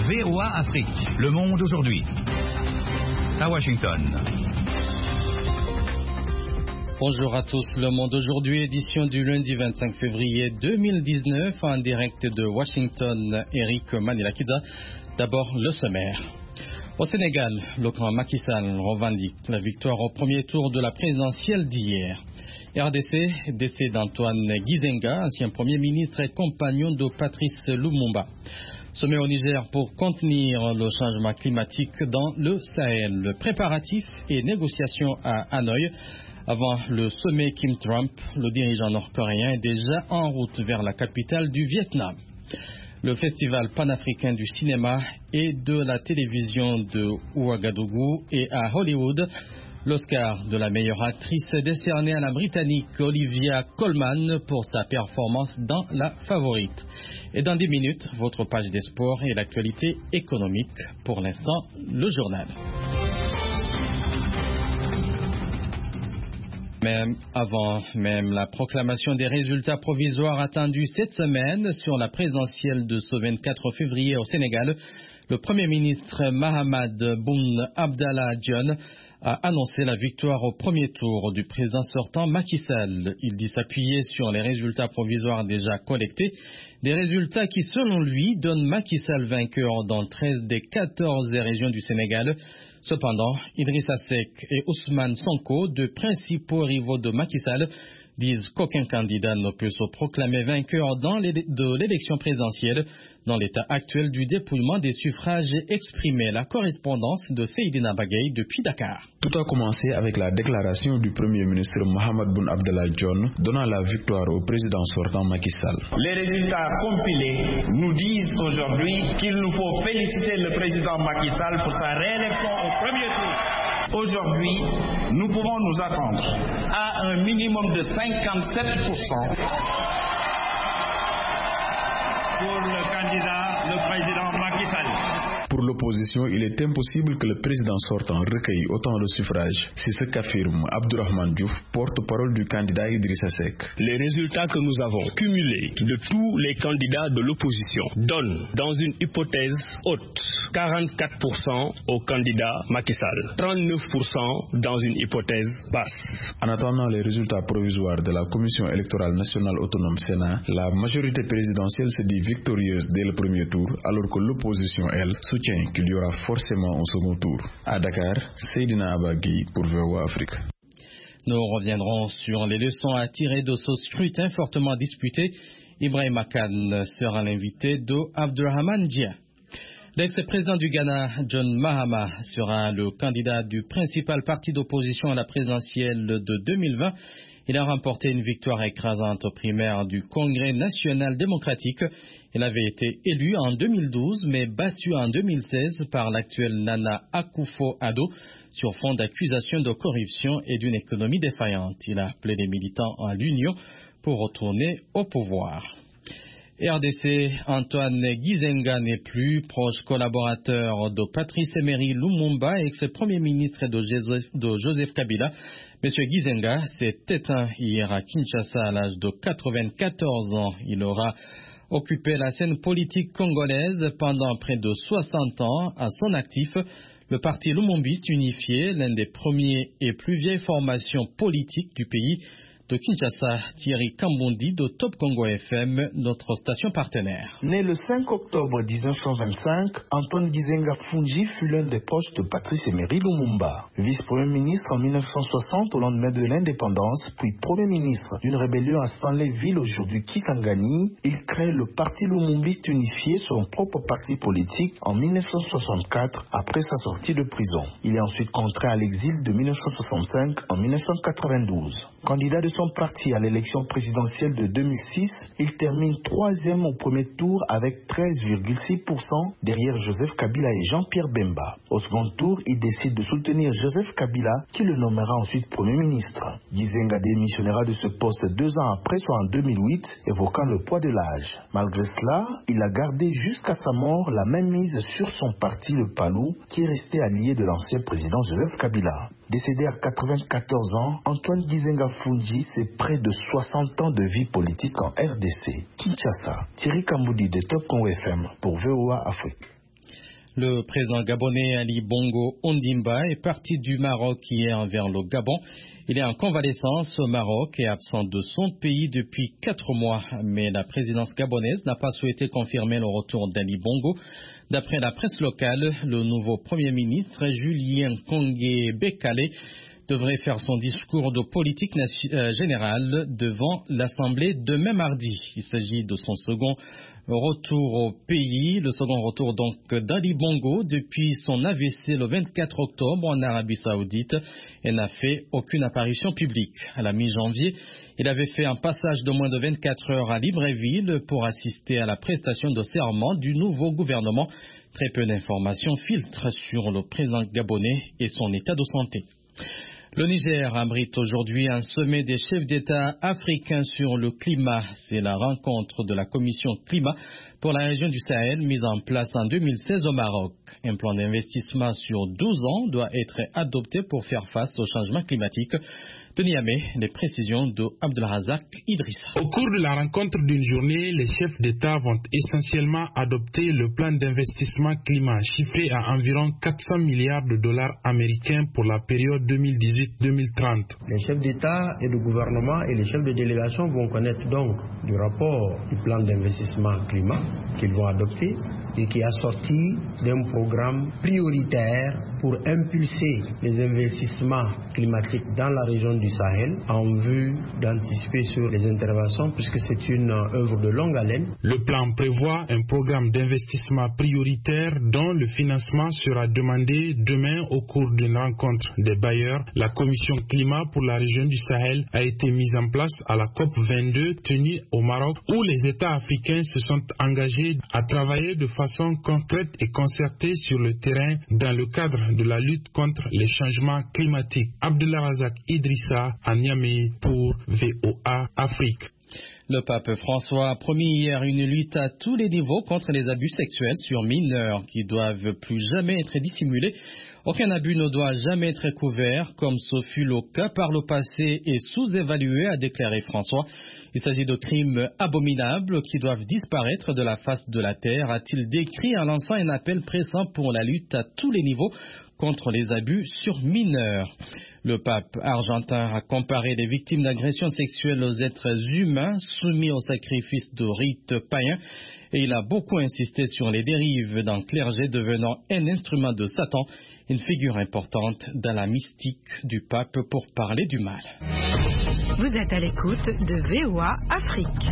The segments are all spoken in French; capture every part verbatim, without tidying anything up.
V O A Afrique. Le monde aujourd'hui. À Washington. Bonjour à tous, Le Monde aujourd'hui, édition du lundi vingt-cinq février deux mille dix-neuf, en direct de Washington, Eric Manilakiza. D'abord, le sommaire. Au Sénégal, le grand Macky Sall revendique la victoire au premier tour de la présidentielle d'hier. R D C, décès d'Antoine Gizenga, ancien Premier ministre et compagnon de Patrice Lumumba. Sommet au Niger pour contenir le changement climatique dans le Sahel. Préparatifs et négociations à Hanoï. Avant le sommet Kim-Trump, le dirigeant nord-coréen est déjà en route vers la capitale du Vietnam. Le festival panafricain du cinéma et de la télévision de Ouagadougou et à Hollywood. L'Oscar de la meilleure actrice décerné à la Britannique Olivia Colman pour sa performance dans La Favorite. Et dans dix minutes, votre page des sports et l'actualité économique. Pour l'instant, le journal. Même avant même la proclamation des résultats provisoires attendus cette semaine sur la présidentielle de ce vingt-quatre février au Sénégal, le Premier ministre Mahamad Boun Abdallah Dionne a annoncé la victoire au premier tour du président sortant Macky Sall. Il dit s'appuyer sur les résultats provisoires déjà collectés, des résultats qui, selon lui, donnent Macky Sall vainqueur dans treize des quatorze régions du Sénégal. Cependant, Idrissa Seck et Ousmane Sonko, deux principaux rivaux de Macky Sall, disent qu'aucun candidat ne peut se proclamer vainqueur dans de l'élection présidentielle dans l'état actuel du dépouillement des suffrages exprimés. La correspondance de Seydina Bagay depuis Dakar. Tout a commencé avec la déclaration du Premier ministre Mahamad Boun Abdallah Dionne donnant la victoire au président sortant Macky Sall. Les résultats compilés nous disent aujourd'hui qu'il nous faut féliciter le président Macky Sall pour sa réélection au premier tour. Aujourd'hui, nous pouvons nous attendre à un minimum de cinquante-sept pour cent pour le candidat, le président Macky Sall. Pour l'opposition, il est impossible que le président sortant recueille autant de suffrages. C'est ce qu'affirme Abdourahmane Diouf, porte-parole du candidat Idrissa Seck. Les résultats que nous avons cumulés de tous les candidats de l'opposition donnent, dans une hypothèse haute, quarante-quatre pour cent au candidat Macky Sall, trente-neuf pour cent dans une hypothèse basse. En attendant les résultats provisoires de la Commission électorale nationale autonome Sénat, la majorité présidentielle se dit victorieuse dès le premier tour, alors que l'opposition, elle, soutient qu'il y aura forcément un second tour. À Dakar, Seydina Abagui pour V O A Afrique. Nous reviendrons sur les leçons à tirer de ce scrutin fortement disputé. Ibrahim Khan sera l'invité de Abdourahmane Dia. L'ex-président du Ghana, John Mahama, sera le candidat du principal parti d'opposition à la présidentielle de deux mille vingt. Il a remporté une victoire écrasante aux primaires du Congrès national démocratique. Il avait été élu en deux mille douze, mais battu en deux mille seize par l'actuel Nana Akufo-Addo sur fond d'accusations de corruption et d'une économie défaillante. Il a appelé les militants à l'union pour retourner au pouvoir. R D C, Antoine Gizenga n'est plus proche collaborateur de Patrice Emery Lumumba, ex-premier ministre de Joseph, de Joseph Kabila. Monsieur Gizenga s'est éteint hier à Kinshasa à l'âge de quatre-vingt-quatorze ans. Il aura occupé la scène politique congolaise pendant près de soixante ans. À son actif, le parti Lumumbiste unifié, l'un des premiers et plus vieilles formations politiques du pays. De Kinshasa, Thierry Kambondi de Top Congo F M, notre station partenaire. Né le cinq octobre mille neuf cent vingt-cinq, Antoine Gizenga Fungi fut l'un des proches de Patrice Emery Lumumba. Vice-premier ministre en mille neuf cent soixante au lendemain de l'indépendance, puis premier ministre d'une rébellion à Stanleyville, aujourd'hui Kisangani, il crée le parti Lumumbiste unifié, son propre parti politique, en mille neuf cent soixante-quatre, après sa sortie de prison. Il est ensuite contraint à l'exil de mille neuf cent soixante-cinq en mille neuf cent quatre-vingt-douze. Candidat de son parti à l'élection présidentielle de deux mille six, il termine troisième au premier tour avec treize virgule six pour cent derrière Joseph Kabila et Jean-Pierre Bemba. Au second tour, il décide de soutenir Joseph Kabila qui le nommera ensuite Premier ministre. Gizenga démissionnera de ce poste deux ans après, soit en deux mille huit, évoquant le poids de l'âge. Malgré cela, il a gardé jusqu'à sa mort la même mise sur son parti, le Palou, qui est resté allié de l'ancien président Joseph Kabila. Décédé à quatre-vingt-quatorze ans, Antoine Gizenga Fungi, c'est près de soixante ans de vie politique en R D C. Kinshasa, Thierry Kamboudi de Top Congo F M pour V O A Afrique. Le président gabonais Ali Bongo Ondimba est parti du Maroc hier vers le Gabon. Il est en convalescence au Maroc et absent de son pays depuis quatre mois. Mais la présidence gabonaise n'a pas souhaité confirmer le retour d'Ali Bongo. D'après la presse locale, le nouveau Premier ministre Julien Kongé Bekale devrait faire son discours de politique euh, générale devant l'Assemblée demain mardi. Il s'agit de son second retour au pays, le second retour donc d'Ali Bongo depuis son A V C le vingt-quatre octobre en Arabie Saoudite et n'a fait aucune apparition publique. À la mi-janvier, il avait fait un passage de moins de vingt-quatre heures à Libreville pour assister à la prestation de serment du nouveau gouvernement. Très peu d'informations filtrent sur le président gabonais et son état de santé. Le Niger abrite aujourd'hui un sommet des chefs d'État africains sur le climat. C'est la rencontre de la commission climat pour la région du Sahel mise en place en deux mille seize au Maroc. Un plan d'investissement sur douze ans doit être adopté pour faire face au changement climatique. De Niamey, les précisions de Abdelrazak Idrissa. Au cours de la rencontre d'une journée, les chefs d'État vont essentiellement adopter le plan d'investissement climat chiffré à environ quatre cents milliards de dollars américains pour la période deux mille dix-huit deux mille trente. Les chefs d'État et de gouvernement et les chefs de délégation vont connaître donc du rapport du plan d'investissement climat qu'ils vont adopter et qui est assorti d'un programme prioritaire pour impulser les investissements climatiques dans la région du Sahel en vue d'anticiper sur les interventions puisque c'est une œuvre de longue haleine. Le plan prévoit un programme d'investissement prioritaire dont le financement sera demandé demain au cours d'une rencontre des bailleurs. La commission climat pour la région du Sahel a été mise en place à la COP vingt-deux tenue au Maroc où les États africains se sont engagés à travailler de façon concrète et concertée sur le terrain dans le cadre de la lutte contre les changements climatiques. Abdelrazak Idrissa à Niamey pour V O A Afrique. Le pape François a promis hier une lutte à tous les niveaux contre les abus sexuels sur mineurs qui doivent plus jamais être dissimulés. Aucun abus ne doit jamais être couvert, comme ce fut le cas par le passé et sous-évalué, a déclaré François. Il s'agit de crimes abominables qui doivent disparaître de la face de la terre, a-t-il décrit en lançant un appel pressant pour la lutte à tous les niveaux contre les abus sur mineurs. Le pape argentin a comparé les victimes d'agressions sexuelles aux êtres humains soumis au sacrifice de rites païens et il a beaucoup insisté sur les dérives d'un clergé devenant un instrument de Satan, une figure importante dans la mystique du pape pour parler du mal. Vous êtes à l'écoute de V O A Afrique.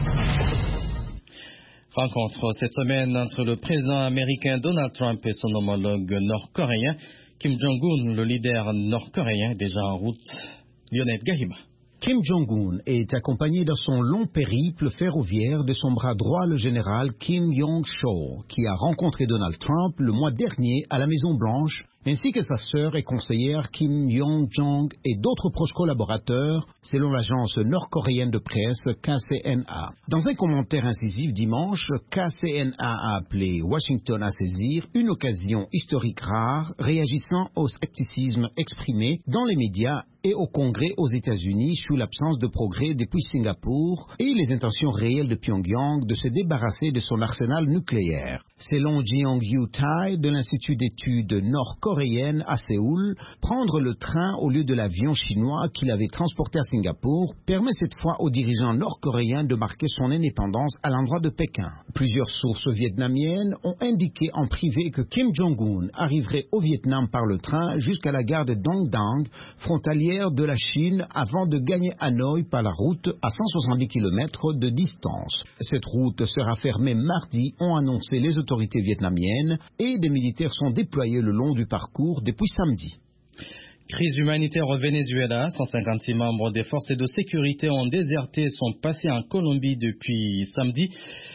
Rencontre cette semaine entre le président américain Donald Trump et son homologue nord-coréen Kim Jong-un, le leader nord-coréen déjà en route. Lionel Gahima. Kim Jong-un est accompagné dans son long périple ferroviaire de son bras droit, le général Kim Yong-chol, qui a rencontré Donald Trump le mois dernier à la Maison-Blanche, ainsi que sa sœur et conseillère Kim Yong-jong et d'autres proches collaborateurs, selon l'agence nord-coréenne de presse K C N A. Dans un commentaire incisif dimanche, K C N A a appelé Washington à saisir une occasion historique rare, réagissant au scepticisme exprimé dans les médias et au Congrès aux États-Unis sous l'absence de progrès depuis Singapour et les intentions réelles de Pyongyang de se débarrasser de son arsenal nucléaire. Selon Jeong-yu Tai de l'Institut d'études nord-coréennes à Séoul, prendre le train au lieu de l'avion chinois qu'il avait transporté à Singapour permet cette fois aux dirigeants nord-coréens de marquer son indépendance à l'endroit de Pékin. Plusieurs sources vietnamiennes ont indiqué en privé que Kim Jong-un arriverait au Vietnam par le train jusqu'à la gare de Dong Dang, frontalière de la Chine, avant de gagner Hanoï par la route à cent soixante-dix kilomètres de distance. Cette route sera fermée mardi, ont annoncé les autorités vietnamiennes, et des militaires sont déployés le long du parcours depuis samedi. Crise humanitaire au Venezuela. cent cinquante-six membres des forces de sécurité ont déserté et sont passés en Colombie depuis samedi.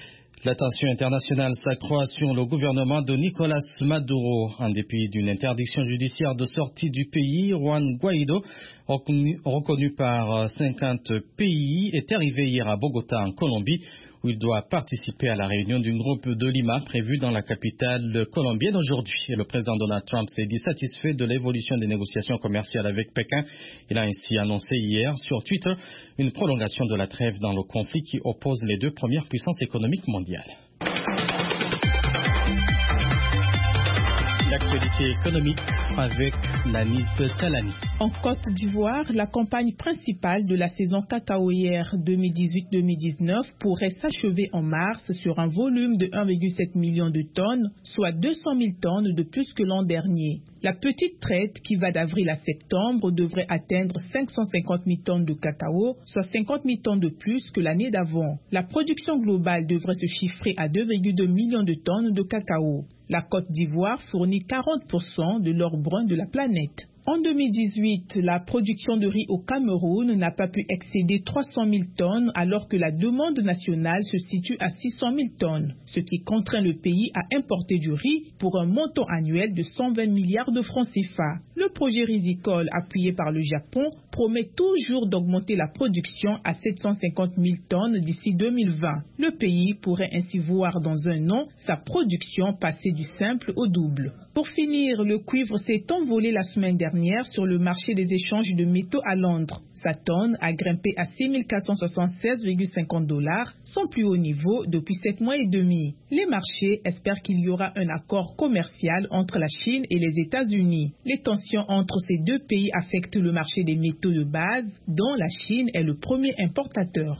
La tension internationale s'accroît sur le gouvernement de Nicolás Maduro. En dépit d'une interdiction judiciaire de sortie du pays, Juan Guaido, reconnu, reconnu par cinquante pays, est arrivé hier à Bogota, en Colombie, où il doit participer à la réunion d'un groupe de Lima prévue dans la capitale colombienne aujourd'hui. Et le président Donald Trump s'est dit satisfait de l'évolution des négociations commerciales avec Pékin. Il a ainsi annoncé hier sur Twitter une prolongation de la trêve dans le conflit qui oppose les deux premières puissances économiques mondiales. L'actualité économique avec Nanit Talani. En Côte d'Ivoire, la campagne principale de la saison cacaoyère deux mille dix-huit deux mille dix-neuf pourrait s'achever en mars sur un volume de un virgule sept million de tonnes, soit deux cent mille tonnes de plus que l'an dernier. La petite traite qui va d'avril à septembre devrait atteindre cinq cent cinquante mille tonnes de cacao, soit cinquante mille tonnes de plus que l'année d'avant. La production globale devrait se chiffrer à deux virgule deux millions de tonnes de cacao. La Côte d'Ivoire fournit quarante pour cent de l'or brun de la planète. En deux mille dix-huit, la production de riz au Cameroun n'a pas pu excéder trois cent mille tonnes alors que la demande nationale se situe à six cent mille tonnes, ce qui contraint le pays à importer du riz pour un montant annuel de cent vingt milliards de francs C F A. Le projet risicole appuyé par le Japon promet toujours d'augmenter la production à sept cent cinquante mille tonnes d'ici deux mille vingt. Le pays pourrait ainsi voir dans un an sa production passer du simple au double. Pour finir, le cuivre s'est envolé la semaine dernière sur le marché des échanges de métaux à Londres. Sa tonne a grimpé à six mille quatre cent soixante-seize virgule cinquante dollars, son plus haut niveau depuis sept mois et demi. Les marchés espèrent qu'il y aura un accord commercial entre la Chine et les États-Unis. Les tensions entre ces deux pays affectent le marché des métaux de base, dont la Chine est le premier importateur.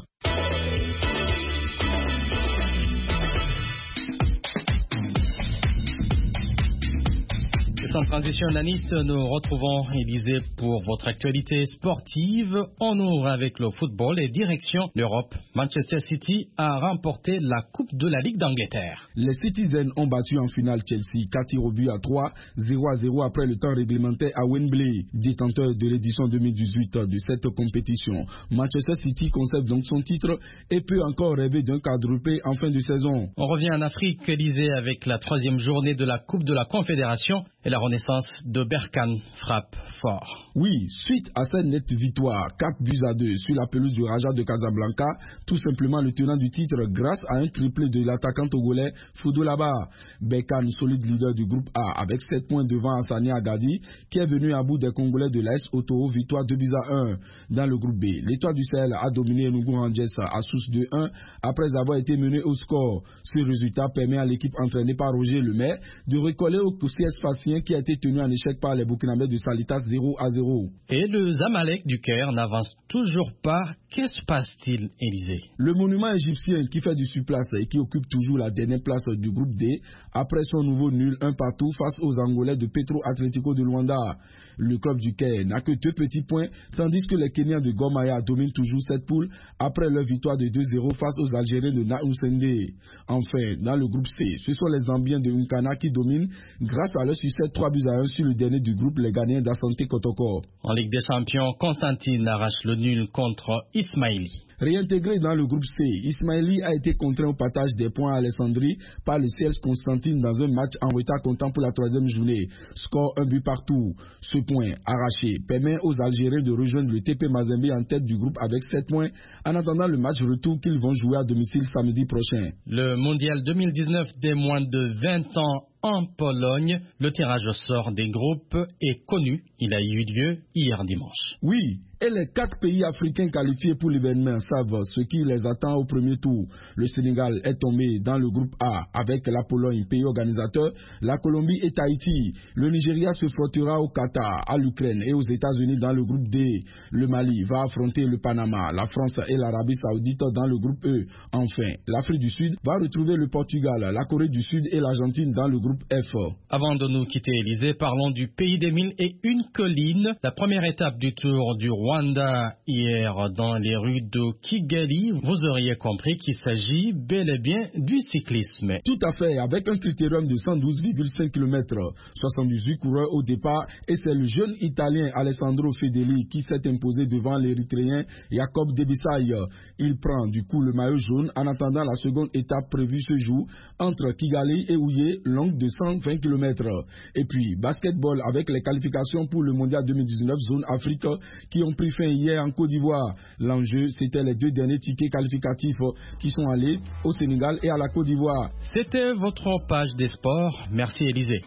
Sans transition, Nanis, nous retrouvons Élisée pour votre actualité sportive. On ouvre avec le football et direction l'Europe. Manchester City a remporté la Coupe de la Ligue d'Angleterre. Les Citizens ont battu en finale Chelsea quatre tirs au but à trois, zéro à zéro après le temps réglementaire à Wembley. Détenteur de l'édition deux mille dix-huit de cette compétition, Manchester City conserve donc son titre et peut encore rêver d'un quadruplé en fin de saison. On revient en Afrique, Élisée, avec la troisième journée de la Coupe de la Confédération. Et la renaissance de Berkane frappe fort. Oui, suite à cette nette victoire, quatre buts à deux sur la pelouse du Raja de Casablanca, tout simplement le tenant du titre grâce à un triplé de l'attaquant togolais Foudou Laba. Berkane, solide leader du groupe A, avec sept points devant Hassani Agadi, qui est venu à bout des Congolais de l'A S Otoro, victoire deux buts à un. Dans le groupe B, l'Étoile du Sahel a dominé Enugu Rangers à Sousse deux un après avoir été mené au score. Ce résultat permet à l'équipe entraînée par Roger Lemaire de recoller au C S Facien qui a été tenu en échec par les Burkinabés de Salitas zéro à zéro. Et le Zamalek du Caire n'avance toujours pas. Qu'est-ce qui se passe-t-il, Élisée? Le monument égyptien qui fait du surplace et qui occupe toujours la dernière place du groupe D après son nouveau nul un partout face aux Angolais de Petro Atlético de Luanda. Le club du Caire n'a que deux petits points tandis que les Kenyans de Gor Mahia dominent toujours cette poule après leur victoire de deux zéro face aux Algériens de Naousende. Enfin, dans le groupe C, ce sont les Zambiens de Nkana qui dominent grâce à leur succès trois buts à un sur le dernier du groupe, les Ghanéens d'Asante Kotoko. En Ligue des Champions, Constantine arrache le nul contre Ismaili. Réintégré dans le groupe C, Ismaili a été contraint au partage des points à Alessandrie par le C S Constantine dans un match en retard comptant pour la troisième journée. Score un but partout. Ce point arraché permet aux Algériens de rejoindre le T P Mazembe en tête du groupe avec sept points en attendant le match retour qu'ils vont jouer à domicile samedi prochain. Le mondial deux mille dix-neuf des moins de vingt ans en Pologne, le tirage au sort des groupes est connu. Il a eu lieu hier dimanche. Oui, et les quatre pays africains qualifiés pour l'événement savent ce qui les attend au premier tour. Le Sénégal est tombé dans le groupe A avec la Pologne, pays organisateur, la Colombie et Tahiti. Le Nigeria se frottera au Qatar, à l'Ukraine et aux États-Unis dans le groupe D. Le Mali va affronter le Panama, la France et l'Arabie Saoudite dans le groupe E. Enfin, l'Afrique du Sud va retrouver le Portugal, la Corée du Sud et l'Argentine dans le groupe F. Avant de nous quitter, Élisée, parlons du pays des mille et une collines. La première étape du Tour du Rwanda hier dans les rues de Kigali. Vous auriez compris qu'il s'agit bel et bien du cyclisme. Tout à fait, avec un critérium de cent douze virgule cinq kilomètres, soixante-dix-huit coureurs au départ, et c'est le jeune Italien Alessandro Fedeli qui s'est imposé devant l'Érythréen Jacob Debisay. Il prend du coup le maillot jaune en attendant la seconde étape prévue ce jour entre Kigali et Ouye, longue de cent vingt kilomètres. Et puis, basketball avec les qualifications pour le mondial deux mille dix-neuf zone Afrique qui ont pris fin hier en Côte d'Ivoire. L'enjeu, c'était les deux derniers tickets qualificatifs qui sont allés au Sénégal et à la Côte d'Ivoire. C'était votre page des sports. Merci Élisée.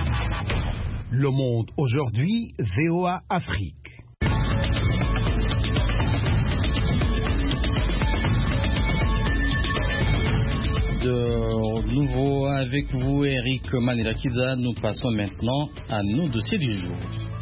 Le Monde aujourd'hui, V O A Afrique. avec vous, Eric Manilakiza. Nous passons maintenant à nos dossiers du jour.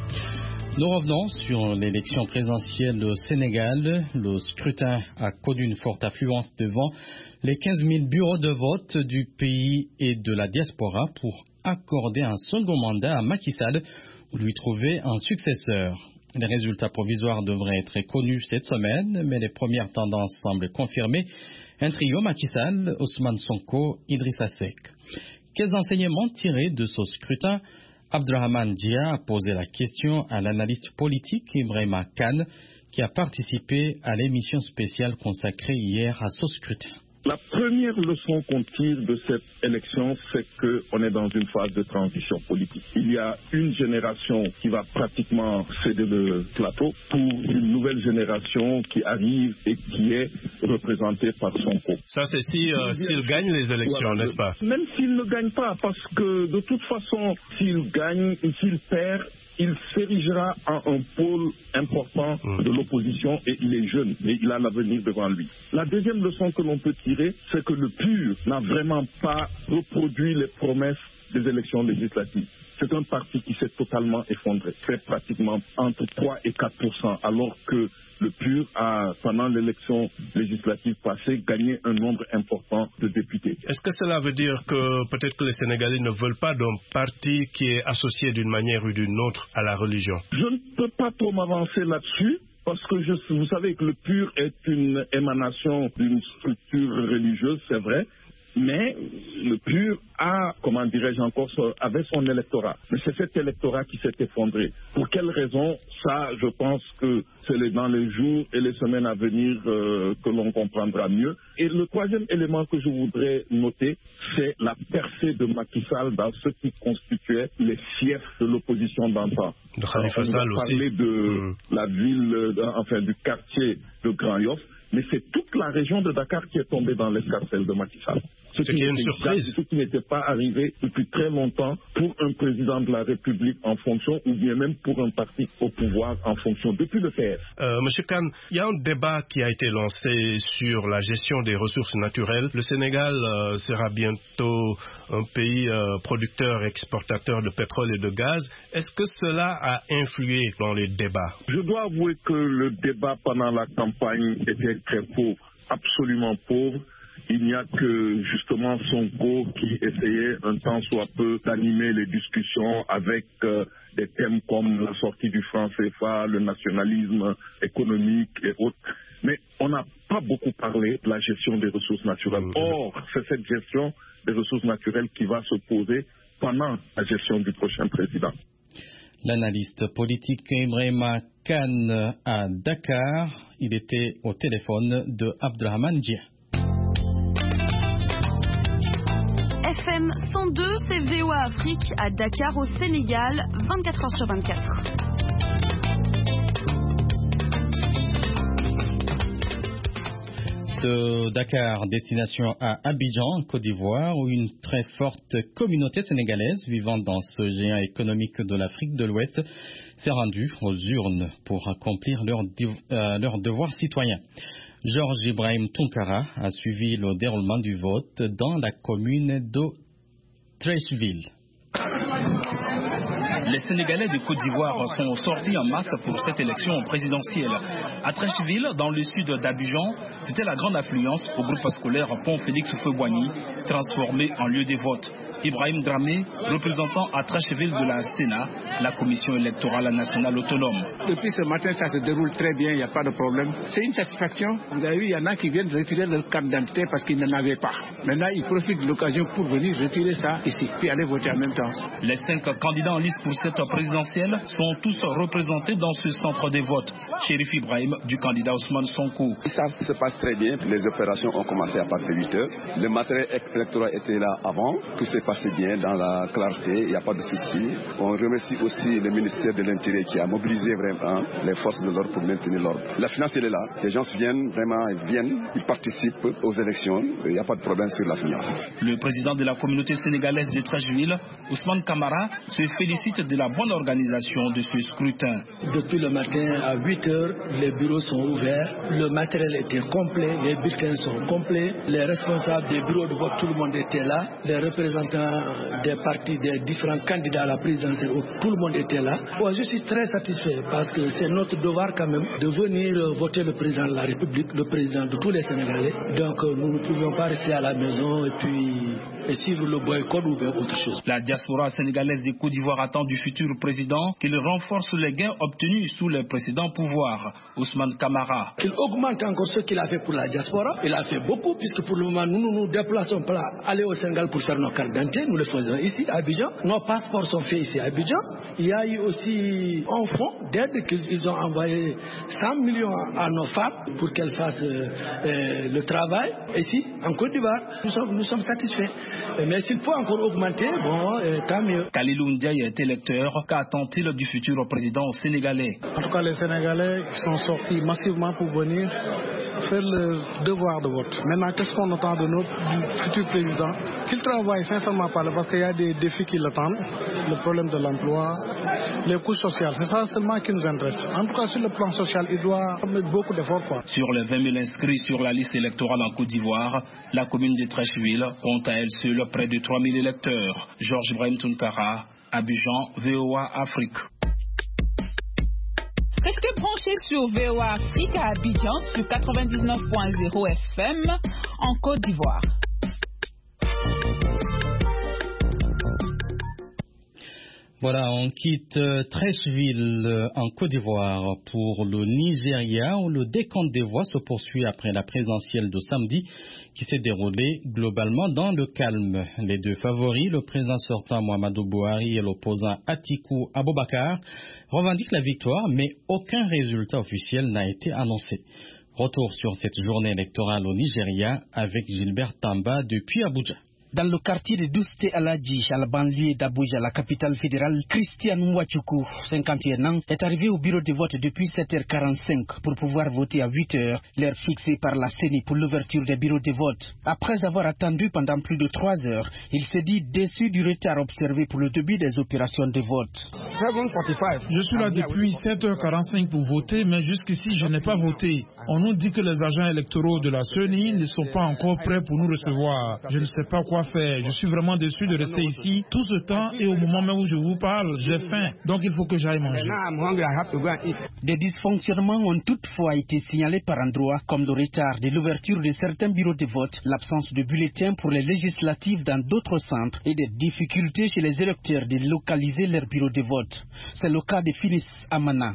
Nous revenons sur l'élection présidentielle au Sénégal. Le scrutin a connu une forte affluence devant les quinze mille bureaux de vote du pays et de la diaspora pour accorder un second mandat à Macky Sall ou lui trouver un successeur. Les résultats provisoires devraient être connus cette semaine, mais les premières tendances semblent confirmer un trio Macky Sall, Ousmane Sonko, Idrissa Seck. Quels enseignements tirés de ce scrutin? Abdrahman Dia a posé la question à l'analyste politique Ibrahima Kane, qui a participé à l'émission spéciale consacrée hier à ce scrutin. La première leçon qu'on tire de cette élection, c'est qu'on est dans une phase de transition politique. Il y a une génération qui va pratiquement céder le plateau pour une nouvelle génération qui arrive et qui est représentée par Sonko. Ça, c'est si, euh, s'il gagne les élections, voilà, n'est-ce pas? Même s'il ne gagne pas, parce que de toute façon, s'il gagne ou s'il perd, il s'érigera en un pôle important de l'opposition et il est jeune et il a l'avenir devant lui. La deuxième leçon que l'on peut tirer, c'est que le P U R n'a vraiment pas reproduit les promesses des élections législatives. C'est un parti qui s'est totalement effondré, fait pratiquement entre trois et quatre pour cent, alors que le P U R a, pendant l'élection législative passée, gagné un nombre important de députés. Est-ce que cela veut dire que peut-être que les Sénégalais ne veulent pas d'un parti qui est associé d'une manière ou d'une autre à la religion? Je ne peux pas trop m'avancer là-dessus. Parce que je, vous savez que le P U R est une émanation d'une structure religieuse, c'est vrai, mais le P U R a, comment dirais-je encore, avait son électorat. Mais c'est cet électorat qui s'est effondré. Pour quelle raison? Ça, je pense que c'est dans les jours et les semaines à venir euh, que l'on comprendra mieux. Et le troisième élément que je voudrais noter, c'est la percée de Macky Sall dans ce qui constituait les fiefs de l'opposition d'antan. De Khalifa Sall aussi. On va parler de mmh. la ville, de, enfin du quartier de Grand Yoff, mais c'est toute la région de Dakar qui est tombée dans l'escarcelle de Macky Sall. Ce qui est une surprise. Ce qui n'était pas arrivé depuis très longtemps pour un président de la République en fonction ou bien même pour un parti au pouvoir en fonction, depuis le P S. Euh, Monsieur Kane, il y a un débat qui a été lancé sur la gestion des ressources naturelles. Le Sénégal euh, sera bientôt un pays euh, producteur et exportateur de pétrole et de gaz. Est-ce que cela a influé dans les débats? Je dois avouer que le débat pendant la campagne était très pauvre, absolument pauvre. Il n'y a que justement Sonko qui essayait un temps soit peu d'animer les discussions avec euh, des thèmes comme la sortie du franc C F A, le nationalisme économique et autres. Mais on n'a pas beaucoup parlé de la gestion des ressources naturelles. Or, c'est cette gestion des ressources naturelles qui va se poser pendant la gestion du prochain président. L'analyste politique Ibrahima Kane à Dakar, il était au téléphone de Abdrahman Dia. F M cent deux, c'est V O A Afrique à Dakar au Sénégal, vingt-quatre heures sur vingt-quatre. De Dakar, destination à Abidjan, Côte d'Ivoire, où une très forte communauté sénégalaise vivant dans ce géant économique de l'Afrique de l'Ouest s'est rendue aux urnes pour accomplir leur, euh, leur devoir citoyen. Georges Ibrahim Tunkara a suivi le déroulement du vote dans la commune de Treichville. Les Sénégalais de Côte d'Ivoire sont sortis en masse pour cette élection présidentielle. À Treichville, dans le sud d'Abidjan, c'était la grande affluence au groupe scolaire Pont Félix Houphouët-Boigny, transformé en lieu des votes. Ibrahim Dramé, représentant à Treichville de la Sénat, la commission électorale nationale autonome. Depuis ce matin, ça se déroule très bien, il n'y a pas de problème. C'est une satisfaction. Vous avez vu, il y en a qui viennent retirer leur carte d'identité parce qu'ils n'en avaient pas. Maintenant, ils profitent de l'occasion pour venir retirer ça ici, puis aller voter en même temps. Les cinq candidats en liste pour cette présidentielle sont tous représentés dans ce centre des votes. Chérif Ibrahim, du candidat Ousmane Sonko. Ça se passe très bien. Les opérations ont commencé à partir de huit heures. Le matériel électoral était là avant, que c'est passé bien dans la clarté, il n'y a pas de souci. On remercie aussi le ministère de l'Intérieur qui a mobilisé vraiment les forces de l'ordre pour maintenir l'ordre. La finance, elle est là. Les gens viennent, vraiment, ils viennent, ils participent aux élections. Il n'y a pas de problème sur la finance. Le président de la communauté sénégalaise de Treichville, Ousmane Camara, se félicite de la bonne organisation de ce scrutin. Depuis le matin à huit heures, les bureaux sont ouverts. Le matériel était complet, les bulletins sont complets. Les responsables des bureaux de vote, tout le monde était là. Les représentants représentants des partis, des différents candidats à la présidentielle, où tout le monde était là. Bon, je suis très satisfait parce que c'est notre devoir quand même de venir voter le président de la République, le président de tous les Sénégalais. Donc nous ne pouvions pas rester à la maison et puis et suivre le boycott ou bien autre chose. La diaspora sénégalaise de Côte d'Ivoire attend du futur président qu'il renforce les gains obtenus sous les précédents pouvoirs. Ousmane Camara. Qu'il augmente encore ce qu'il a fait pour la diaspora. Il a fait beaucoup puisque pour le moment nous nous, nous déplaçons pour aller au Sénégal pour faire nos cartes d'identité. Nous les faisons ici à Abidjan. Nos passeports sont faits ici à Abidjan. Il y a eu aussi un fonds d'aide qu'ils ont envoyé cent millions à nos femmes pour qu'elles fassent euh, euh, le travail ici en Côte d'Ivoire. Nous sommes, nous sommes satisfaits. Mais s'il faut encore augmenter, bon, euh, tant mieux. Kalilou Ndiaye est électeur. Qu'attend-il du futur président sénégalais? En tout cas, les Sénégalais sont sortis massivement pour venir faire le devoir de vote. Maintenant, qu'est-ce qu'on attend de notre du futur président? Qu'il travaille sincèrement par là, parce qu'il y a des défis qui l'attendent. Le problème de l'emploi, les couches sociales, c'est ça seulement qui nous intéresse. En tout cas, sur le plan social, il doit mettre beaucoup d'efforts. Sur les vingt mille inscrits sur la liste électorale en Côte d'Ivoire, la commune de Treichville compte à elle seule près de trois mille électeurs. Georges Ibrahim Tounkara, Abidjan, V O A Afrique. Restez branchés sur V O A Afrique à Abidjan sur quatre-vingt-dix-neuf point zéro F M en Côte d'Ivoire. Voilà, on quitte Treichville en Côte d'Ivoire pour le Nigeria où le décompte des voix se poursuit après la présidentielle de samedi qui s'est déroulée globalement dans le calme. Les deux favoris, le président sortant Muhammadu Buhari et l'opposant Atiku Abubakar, revendiquent la victoire, mais aucun résultat officiel n'a été annoncé. Retour sur cette journée électorale au Nigeria avec Gilbert Tamba depuis Abuja. Dans le quartier de Douste Aladji, à la banlieue d'Abuja, la capitale fédérale, Christian Nwachukwu, cinquante et un ans, est arrivé au bureau de vote depuis sept heures quarante-cinq pour pouvoir voter à huit heures, l'heure fixée par la C E N I pour l'ouverture des bureaux de vote. Après avoir attendu pendant plus de trois heures, il s'est dit déçu du retard observé pour le début des opérations de vote. Je suis là depuis sept heures quarante-cinq pour voter, mais jusqu'ici je n'ai pas voté. On nous dit que les agents électoraux de la C E N I ne sont pas encore prêts pour nous recevoir. Je ne sais pas quoi faire. Je suis vraiment déçu de rester ici tout ce temps et au moment même où je vous parle, j'ai faim. Donc il faut que j'aille manger. Des dysfonctionnements ont toutefois été signalés par endroits, comme le retard de l'ouverture de certains bureaux de vote, l'absence de bulletins pour les législatives dans d'autres centres et des difficultés chez les électeurs de localiser leurs bureaux de vote. C'est le cas de Phyllis Amana.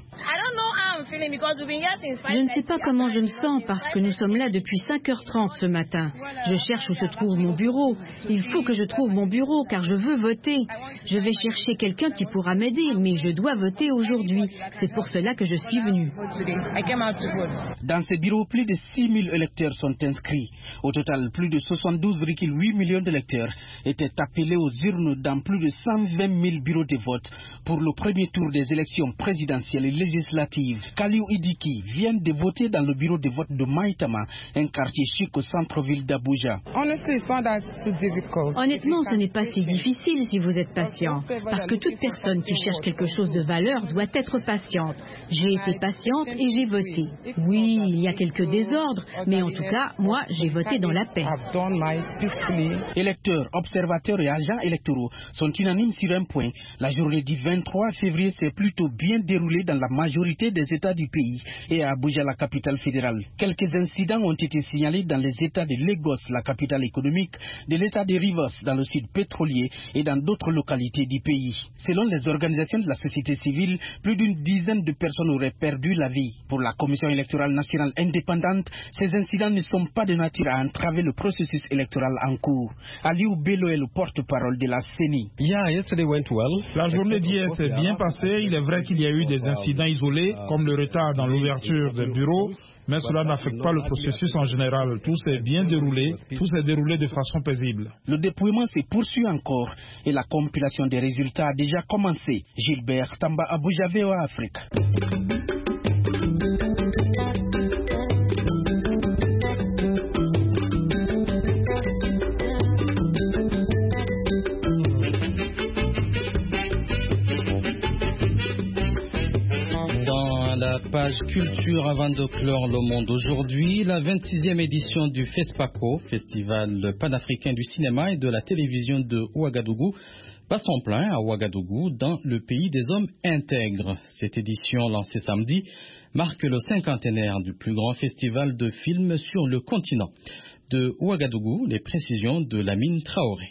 Je ne sais pas comment je me sens parce que nous sommes là depuis cinq heures trente ce matin. Je cherche où se trouve mon bureau. Il faut que je trouve mon bureau car je veux voter. Je vais chercher quelqu'un qui pourra m'aider, mais je dois voter aujourd'hui. C'est pour cela que je suis venu. Dans ces bureaux, plus de six mille électeurs sont inscrits. Au total, plus de soixante-douze virgule huit millions d'électeurs étaient appelés aux urnes dans plus de cent vingt mille bureaux de vote pour le premier tour des élections présidentielles et législatives. Kaliou Idiki vient de voter dans le bureau de vote de Maïtama, un quartier chic au centre-ville d'Abuja. Honnêtement, ce n'est pas si difficile si vous êtes patient, parce que toute personne qui cherche quelque chose de valeur doit être patiente. J'ai été patiente et j'ai voté. Oui, il y a quelques désordres, mais en tout cas, moi, j'ai voté dans la paix. Électeurs, observateurs et agents électoraux sont unanimes sur un point. La journée du vingt-trois février s'est plutôt bien déroulée dans la majorité des États du pays et à Abuja, la capitale fédérale. Quelques incidents ont été signalés dans les États de Lagos, la capitale économique, de l'État de Rivers, dans le sud pétrolier et dans d'autres localités du pays. Selon les organisations de la société civile, plus d'une dizaine de personnes auraient perdu la vie. Pour la Commission électorale nationale indépendante, ces incidents ne sont pas de nature à entraver le processus électoral en cours. Aliou Bello est le porte-parole de la C E N I. La journée d'hier s'est bien passée. Il est vrai qu'il y a eu des incidents isolés, comme le retard dans l'ouverture des bureaux, mais cela n'affecte pas le processus en général. Tout s'est bien déroulé, tout s'est déroulé de façon paisible. Le dépouillement se poursuit encore et la compilation des résultats a déjà commencé. Gilbert Tamba, Abuja, V O A Afrique. Page culture avant de clore le monde aujourd'hui. La vingt-sixième édition du FESPACO, Festival panafricain du cinéma et de la télévision de Ouagadougou, bat son plein à Ouagadougou, dans le pays des hommes intègres. Cette édition, lancée samedi, marque le cinquantenaire du plus grand festival de films sur le continent. De Ouagadougou, les précisions de Lamine Traoré.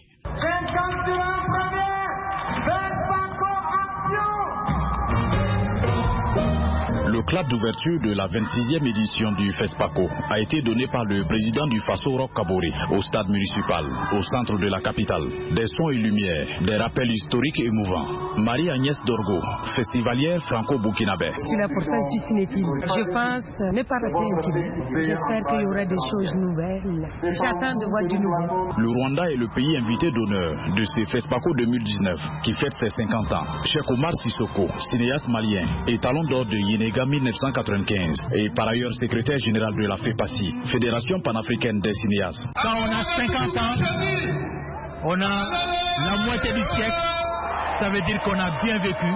Le clap d'ouverture de la vingt-sixième édition du FESPACO a été donné par le président du Faso Roch Kaboré au stade municipal, au centre de la capitale. Des sons et lumières, des rappels historiques émouvants. Marie-Agnès Dorgo, festivalière franco-burkinabé. Je suis là pour ça, je suis cinéphile. Je pense ne pas rater une film. J'espère qu'il y aura des choses nouvelles. J'attends de voir du nouveau. Le Rwanda est le pays invité d'honneur de ce FESPACO deux mille dix-neuf qui fête ses cinquante ans. Cheikh Omar Sissoko, cinéaste malien et talon d'or de Yenega mille neuf cent quatre-vingt-quinze et par ailleurs secrétaire général de la FEPACI, Fédération panafricaine des cinéastes. Quand on a cinquante ans, on a la moitié du siècle, ça veut dire qu'on a bien vécu.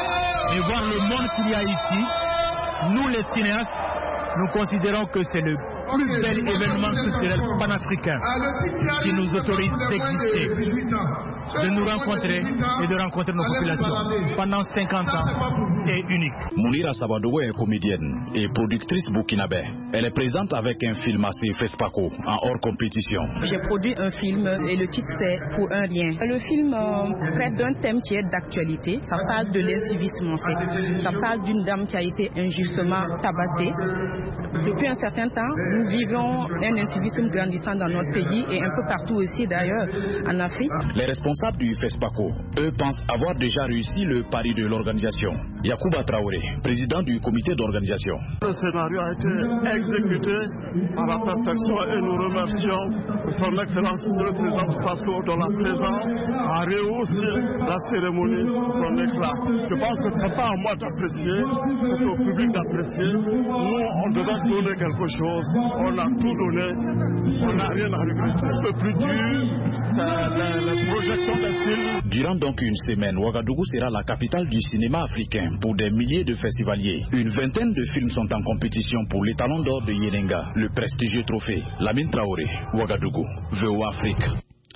Et voir le monde qu'il y a ici, nous les cinéastes, nous considérons que c'est le plus bel événement culturel panafricain qui nous autorise d'exister, de nous rencontrer et de rencontrer nos populations. Pendant cinquante ans, c'est unique. Mounira Sabadogo est comédienne et productrice burkinabé. Elle est présente avec un film assez FESPACO en hors compétition. J'ai produit un film et le titre c'est Pour un rien. Le film euh, traite d'un thème qui est d'actualité. Ça parle de l'incivisme en fait. Ça parle d'une dame qui a été injustement tabassée. Depuis un certain temps, nous vivons un incivisme grandissant dans notre pays et un peu partout aussi d'ailleurs en Afrique. Les responsables du FESPACO, eux, pensent avoir déjà réussi le pari de l'organisation. Yacouba Traoré, président du comité d'organisation. Le scénario a été exécuté à la perfection et nous remercions son Excellence le président du Faso dont la présence a rehaussé la cérémonie, son éclat. Je pense que ce n'est pas à moi d'apprécier, c'est au public d'apprécier. Nous, on devait donner quelque chose, on a tout donné, on n'a rien à regretter. Le plus dur, c'est les, les projections des films. Durant donc une semaine, Ouagadougou sera la capitale du cinéma africain pour des milliers de festivaliers. Une vingtaine de films sont en compétition pour les talons d'or de Yenenga, le prestigieux trophée. Lamine Traoré, Ouagadougou, V O A Afrique.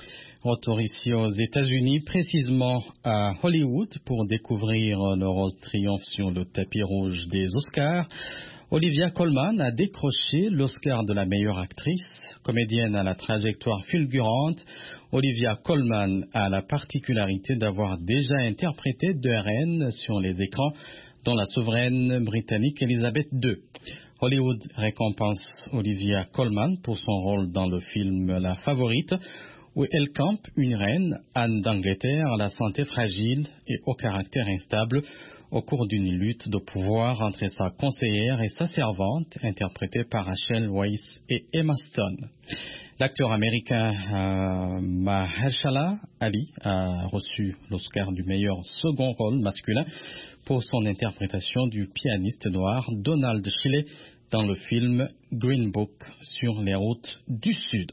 Retour ici aux États-Unis, précisément à Hollywood, pour découvrir le rose triomphe sur le tapis rouge des Oscars. Olivia Colman a décroché l'Oscar de la meilleure actrice. Comédienne à la trajectoire fulgurante, Olivia Colman a la particularité d'avoir déjà interprété deux reines sur les écrans, dont la souveraine britannique Elizabeth deux. Hollywood récompense Olivia Colman pour son rôle dans le film La Favorite, où elle campe une reine, Anne d'Angleterre, à la santé fragile et au caractère instable, au cours d'une lutte de pouvoir entre sa conseillère et sa servante, interprétée par Rachel Weisz et Emma Stone. L'acteur américain euh, Mahershala Ali a reçu l'Oscar du meilleur second rôle masculin pour son interprétation du pianiste noir Donald Shelley dans le film Green Book sur les routes du Sud.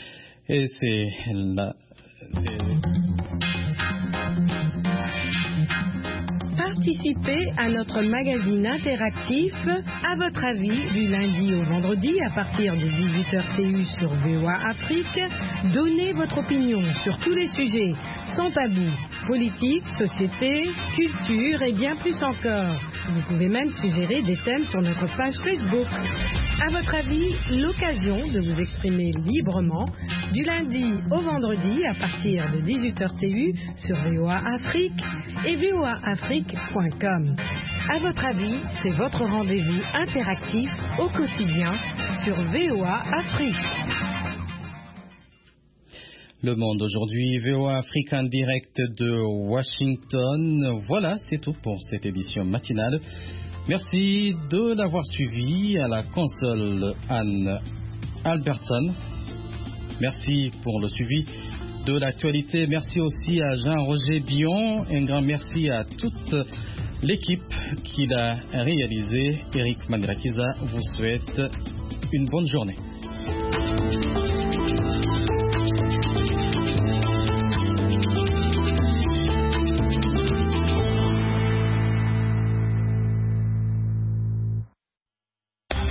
Et c'est la... Participez à notre magazine interactif À votre avis du lundi au vendredi à partir de dix-huit heures T U sur V O A Afrique. Donnez votre opinion sur tous les sujets sans tabou, politique, société, culture et bien plus encore. Vous pouvez même suggérer des thèmes sur notre page Facebook. À votre avis, l'occasion de vous exprimer librement du lundi au vendredi à partir de dix-huit heures T U sur V O A Afrique et V O A Afrique point com. À votre avis, c'est votre rendez-vous interactif au quotidien sur V O A Afrique. Le Monde aujourd'hui, V O A Afrique en direct de Washington. Voilà, c'est tout pour cette édition matinale. Merci de l'avoir suivi. À la console, Anne Albertson. Merci pour le suivi de l'actualité. Merci aussi à Jean-Roger Bion. Un grand merci à toute l'équipe qui l'a réalisé. Eric Mandirakiza vous souhaite une bonne journée.